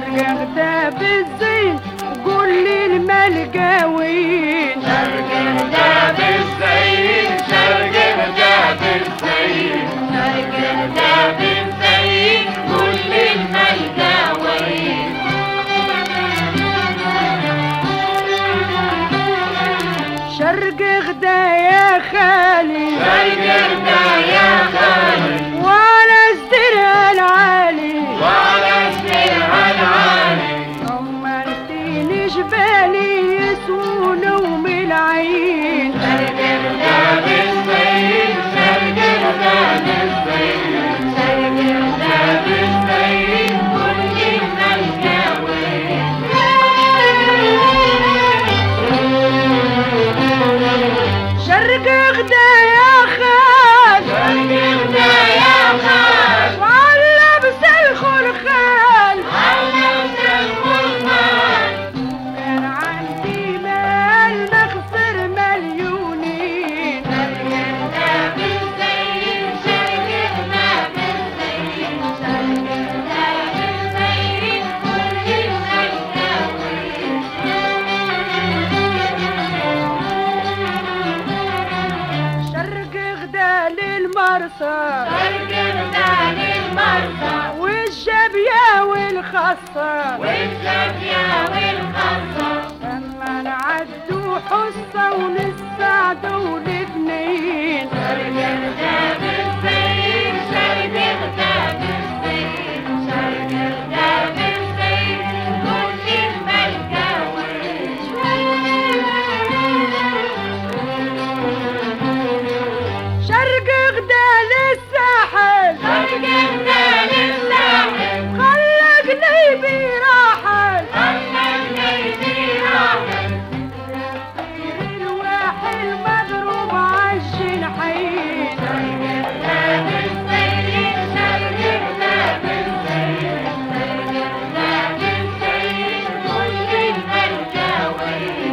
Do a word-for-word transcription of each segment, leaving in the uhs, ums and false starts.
غداب الزين قول لي الملقاوين شرق غداب الزين شرق غداب الزين شرق غداب الزين قول لي الملقاوين شرق غدا يا خالي شرق غدا يا خالي وعلى زدرها العالي وعلى زدرها العالي طمنتيني جبالي يسولوا من العين شرق غداب الزين شرق غداب الزين شرق غداب الزين قول لي الملقاوين شرق غدا يا خال شرق غدا يا خال وعلى لبس الخلخال على لبس الخلخال كان عندي مال نخسر مليونين شرق غداب الزين شرق غداب الزين شرق غداب الزين قول لي الملقاوين شرق غدا للمرسى شرق غدا للمرسى والجابية والخاصة والجابية والخاصة لما نعدوا حصة ونساعدوا الاثنين شرق غداب الزين شرق غداب الزين شرق غداب الزين قول لي الملقاوين شرق غدا للساحل شرق غدا للساحل خلى قلبي راحل خلى قلبي راحل الواحد مضروب عالجنحين شرق غداب الزين شرق غداب الزين شرق غداب الزين قول لي الملقاوين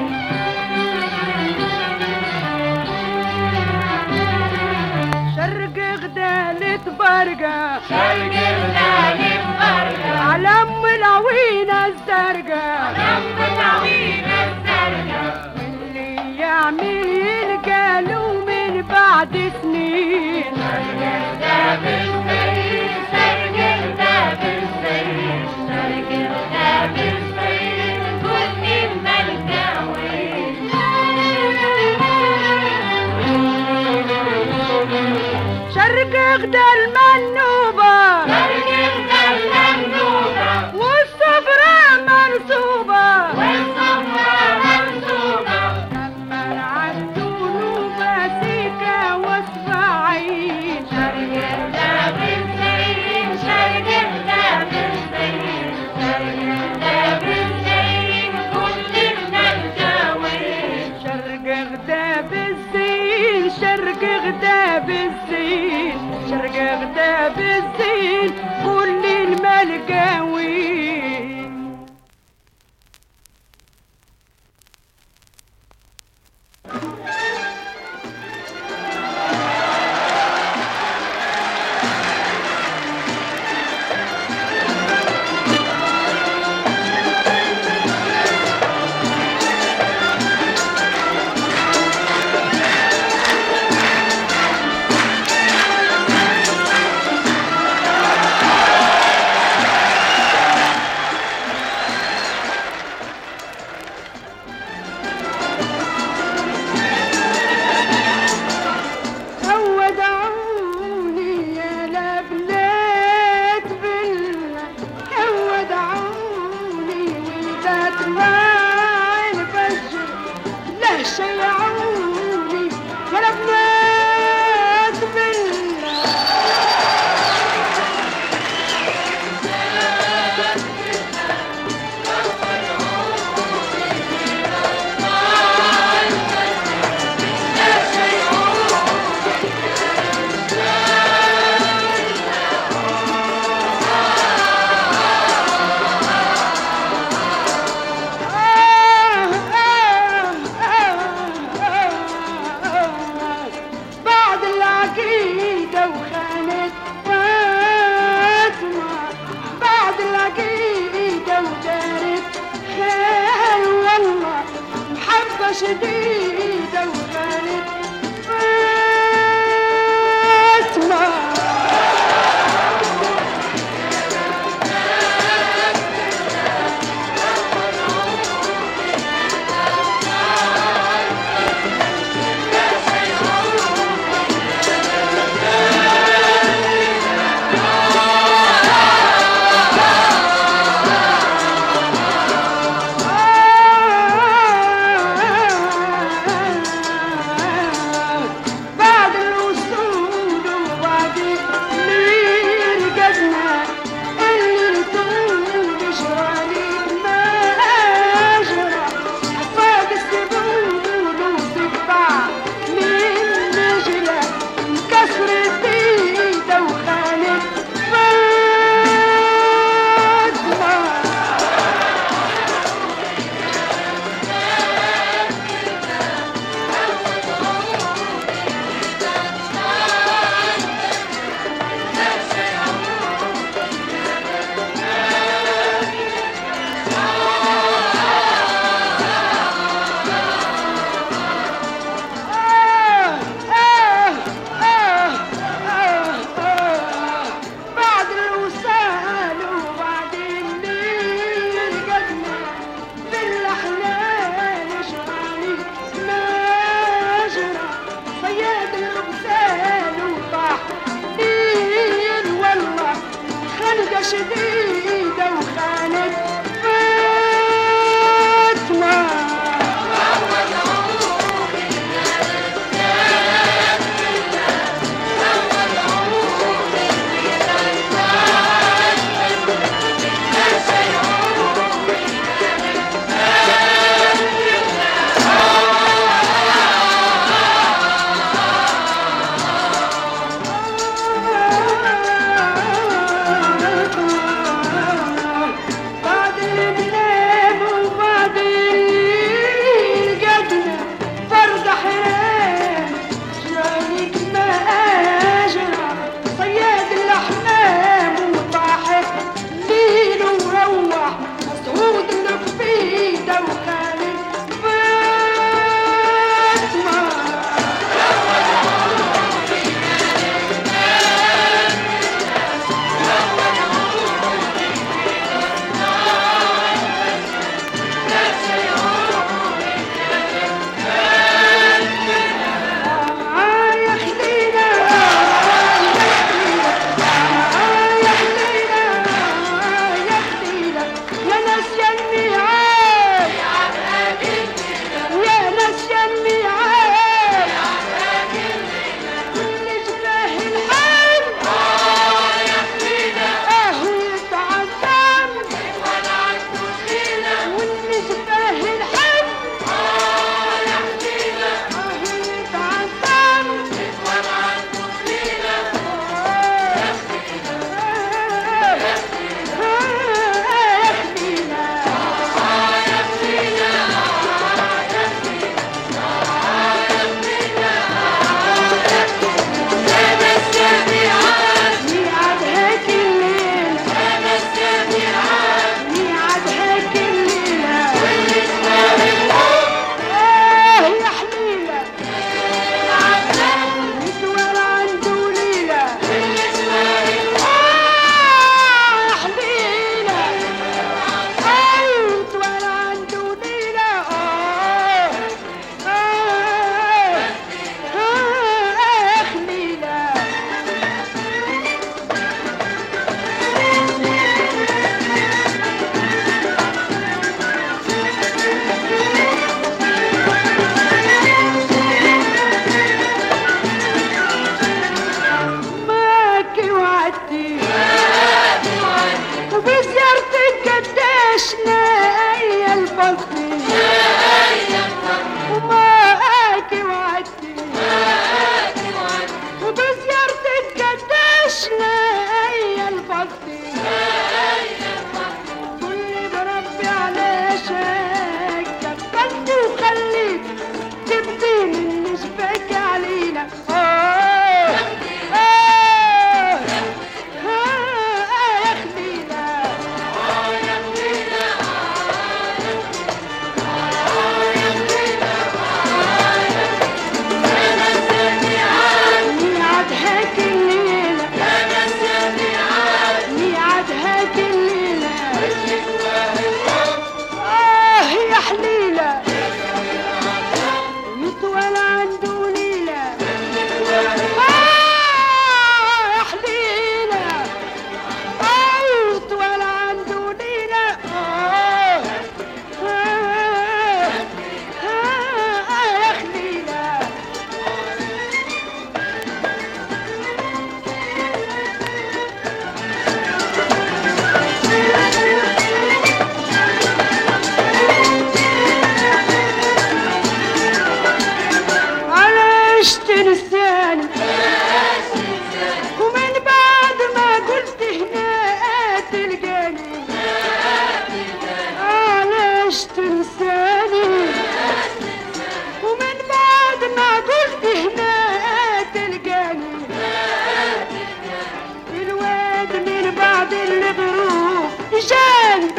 شرق غدا لتبرقة شرق غدا للبرقة على ام العوينة الزرقاء لم العوينة الزرقاء اللي يعمل يلقى له من بعد سنين شرق غداب الزين شرق غداب الزين شرق غداب الزين قول لي الملقاوين شرق غدا المنوبة شرق غدا المنوبة والصبرة منصوبة والصفرة منصوبة لما نعدوا نوبة سيكة واصبعين شرق غداب الزين شرق غداب الزين شرق غداب الزين قول لي الملقاوين شرق غداب الزين شرق غداب الزين شرق غداب الزين كل الملقاوين شديدة وكانت فاتمة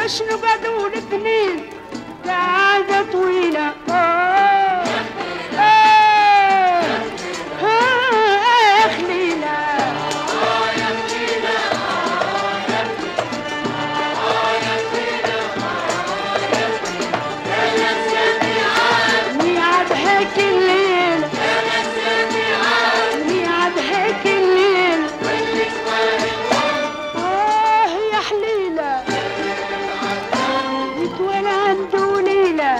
باش نقعدوا الاثنين قعدة طويلة. آه آه آه خليلة ميعاد هيك الليل ميعاد هيك الليل. آه يا حليلة يتولى عنده ليلة.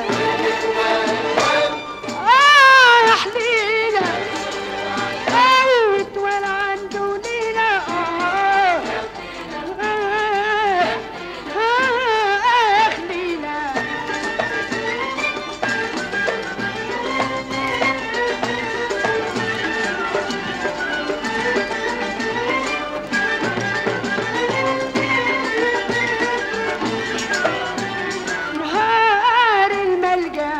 آه يا حليلة آه يتولى عنده ليلة. آه آه آه خليلة نهار الملقى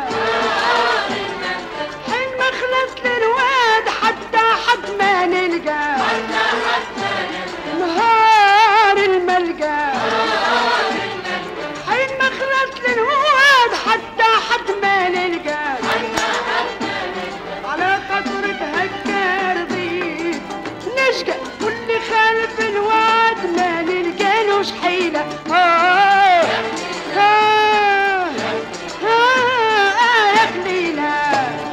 حين ما خلصت للواد حتى حد ما نلقى. نهار الملقى حين ما خلصت للواد حتى حد ما نلقى. على خاطرك هكا رضيت نشقى واللي خالف الواد ما نلقالوش حيلة. آه آه آه يا خليلة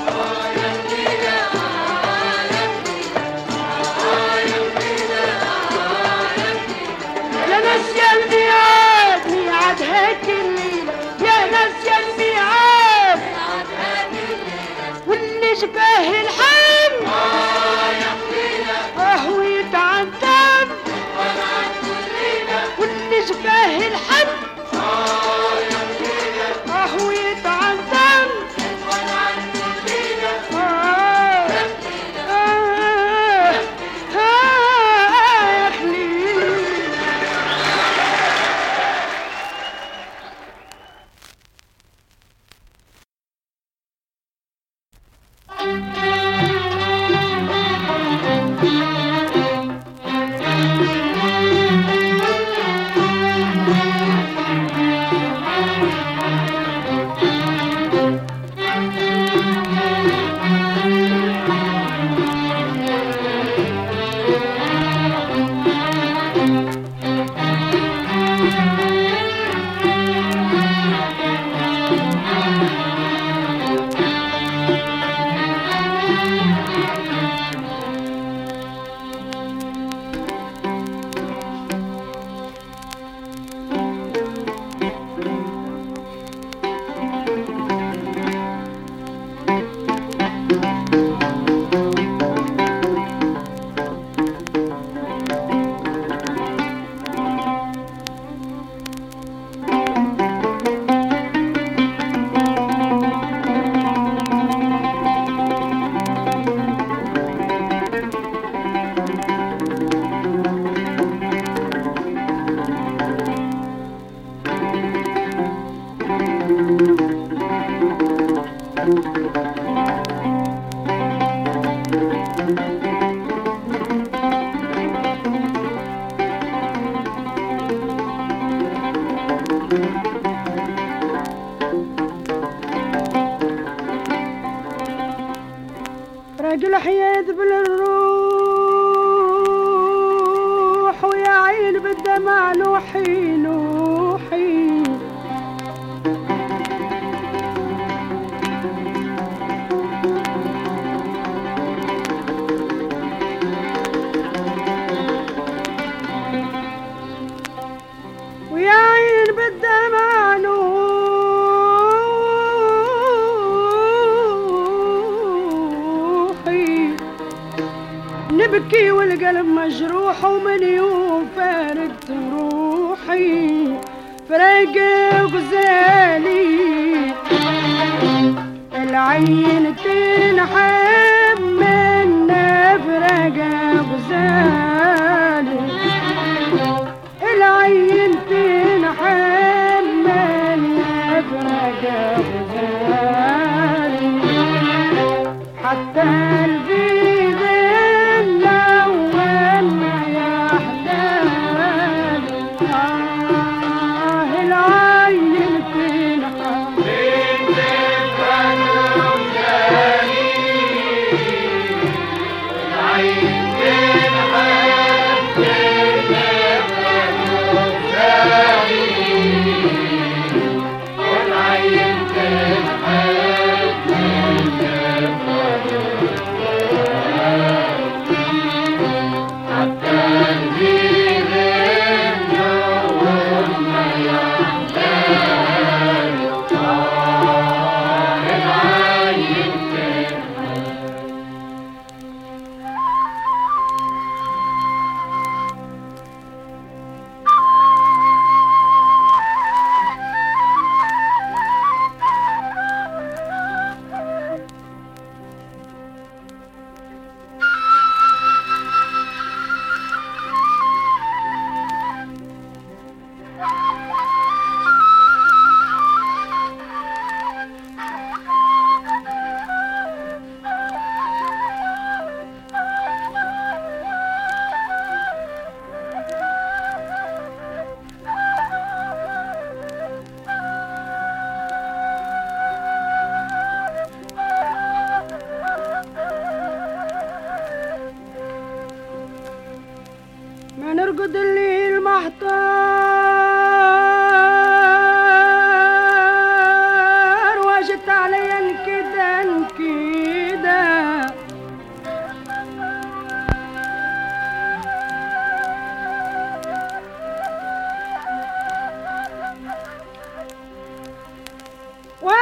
يا ناس يا الميعاد ميعاد هيك الليلة. يا ناس يا الميعاد واللي شبه الحم آه ويتعذب واللي شبه الحم آه ويتعذب. آه آه آه يا خليل رجل حياة بالروح ويا عين بالدمع نوحي نوحي. ويا عين بالدمع نوحي. نبكي والقلب مجروح ومن يوم فارقت روحي. فراق غزالي العين تنحب من فراق غزالي. العين تنحب من فراق غزالي. حتى البيض الأول يا حلال. آه العين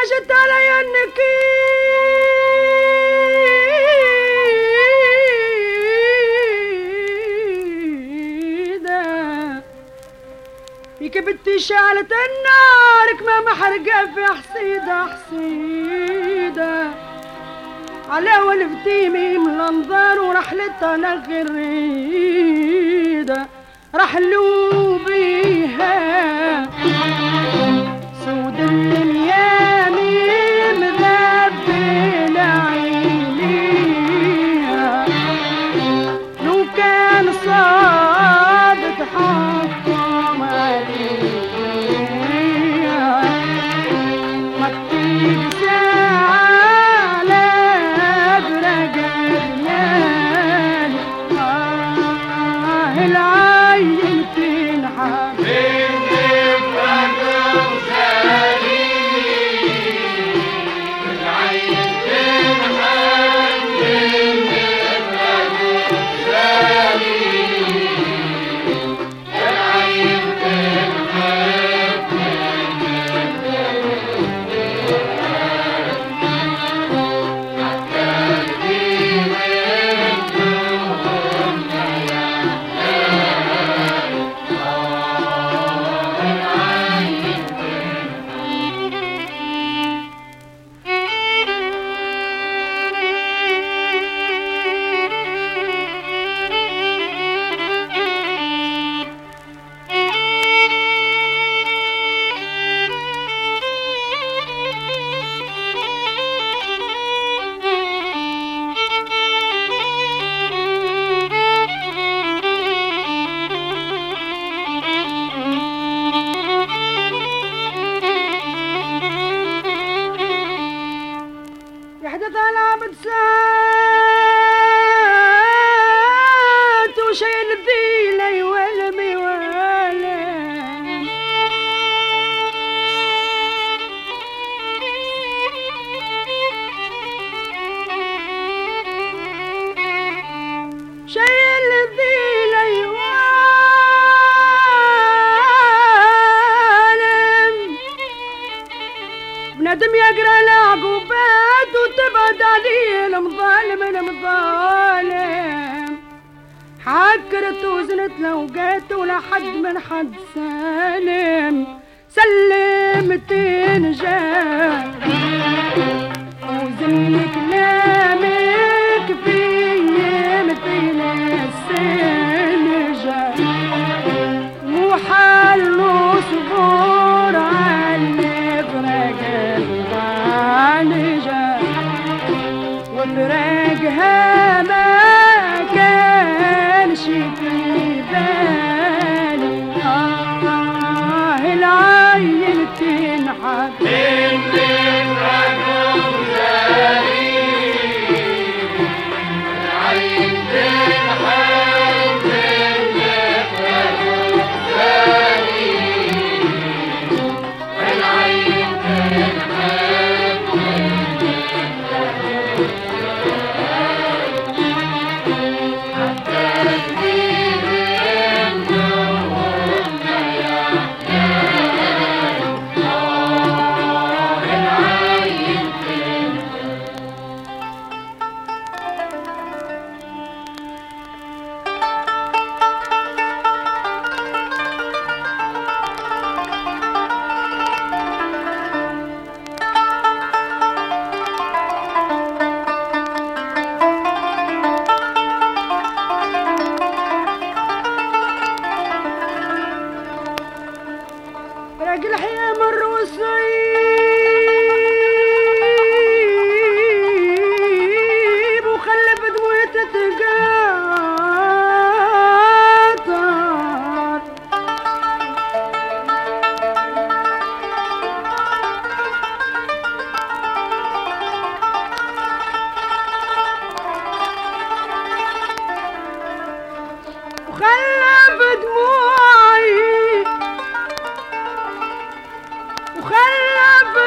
جت علي انك كبتي شعلت النار كما محرقة في حصيدة حصيدة على والفتيمي من الانظار ورحلتها لغريدة رحلوا بيها سود الميامي مذبل عينيها لو كان صادق حكم عليها ما تطيب ساعة لا برقبنان آه العين تنحب يحدث العبد ساعات وشيل الذيلي والموالم شيل الذيلي والم بنادم يقرا العقوبات وتبعد عليه المظالم المظالم حكرت وزنت لوقات ولا حد من حد سالم سلمت نجاة وزن كلامك في مثل السنجة وحل صبور على فرق الغانجة وفراقها ما كانش في بالي آه العين تنحب راجل حيام الرصيب وخلف دموع تتقاطر وخلف دموعي وخلف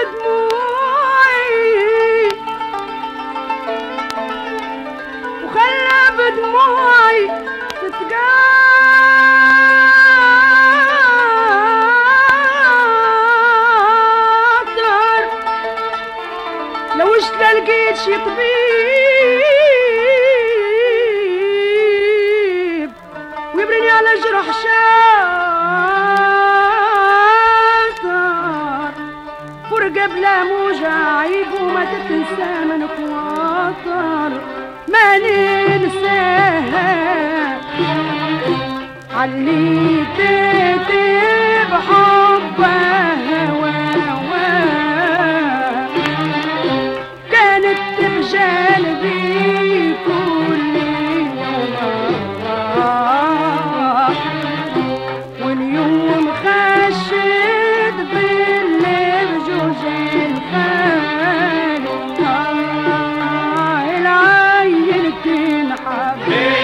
ماشي طبيب ويبرني على جرح شاطر فرقة بلا موجة عيب وما تتنسى من خواطر ما ننساها علي تكتب حبها هواها كانت بجانبي كل يوم واليوم خشت بالبجوج الخالي العين تنحب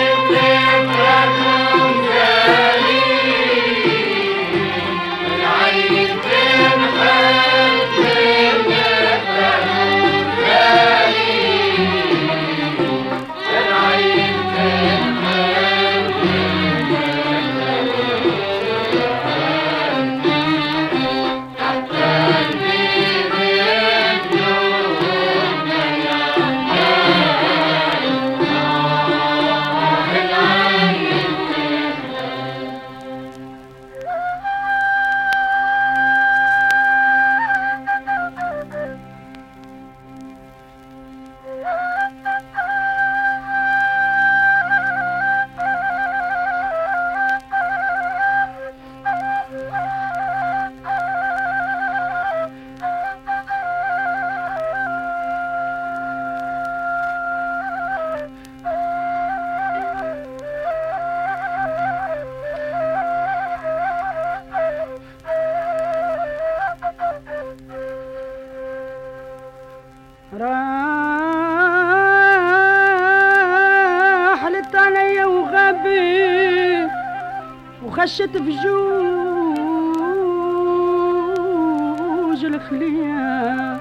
راحلت عليا وغبي وخشت في جوج الخلية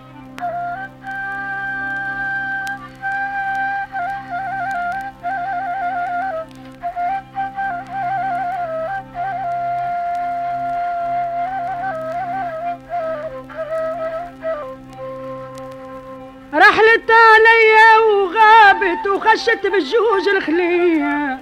رحلت عليا وغابت وخشت بالجوج الخلية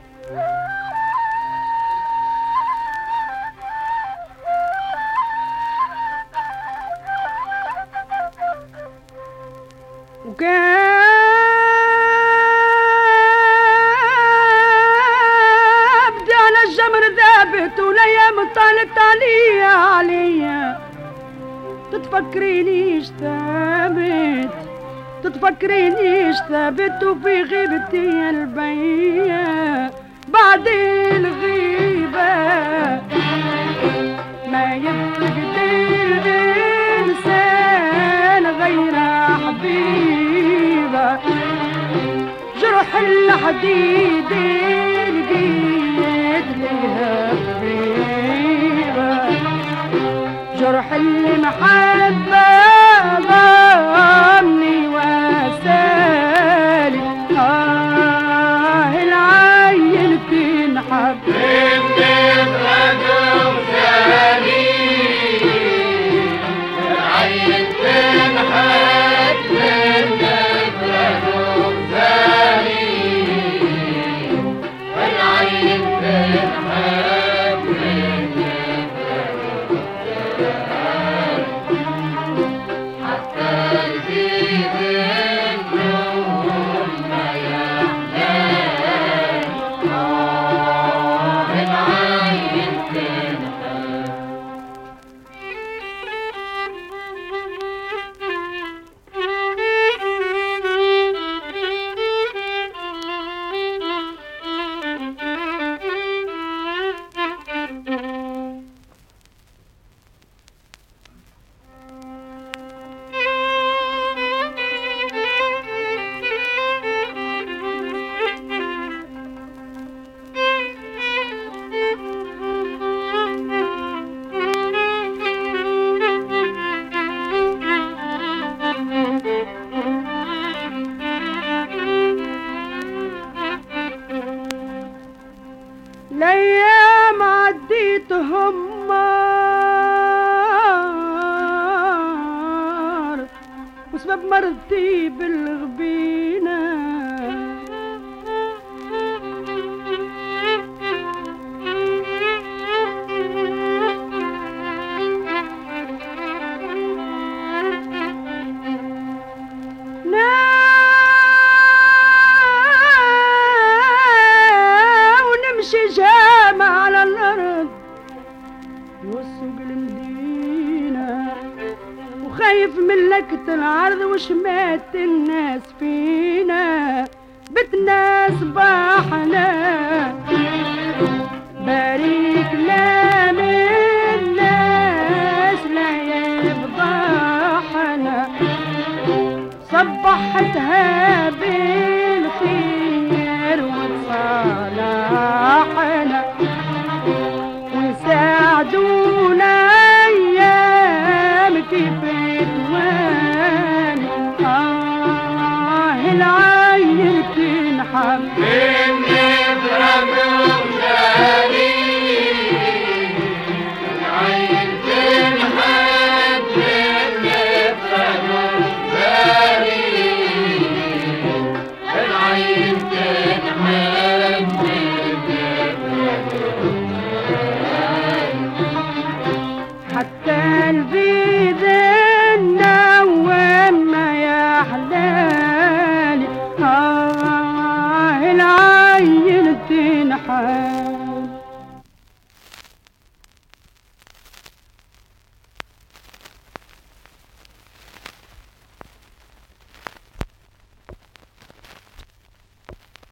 وكابد على الجمر ذابت والايام طالت عليا عليا تتفكرينيش ثابت تتفكرينيش ثابت وفي غيبتي البيا بعد الغيبة ما يفقد الإنسان غير حبيبة جرح الحديد لقيت ليها حبيبة جرح المحبة ضمني وسالي آه العين تنحب العين تنحب حتى الفيل مرتي بالغبينة ونمشي جامع على الأرض والسوق المدينة وخايف من لكة العرض وشمات الناس فينا بتنا صباحنا باريك لا من الناس لا يفضحنا صبحتها بالخير وصالحنا وساعدونا ايام كيف توان اه العين تنحب من نبرم وغالي العين تنحب من نبرم وغالي العين تنحب حتى البيت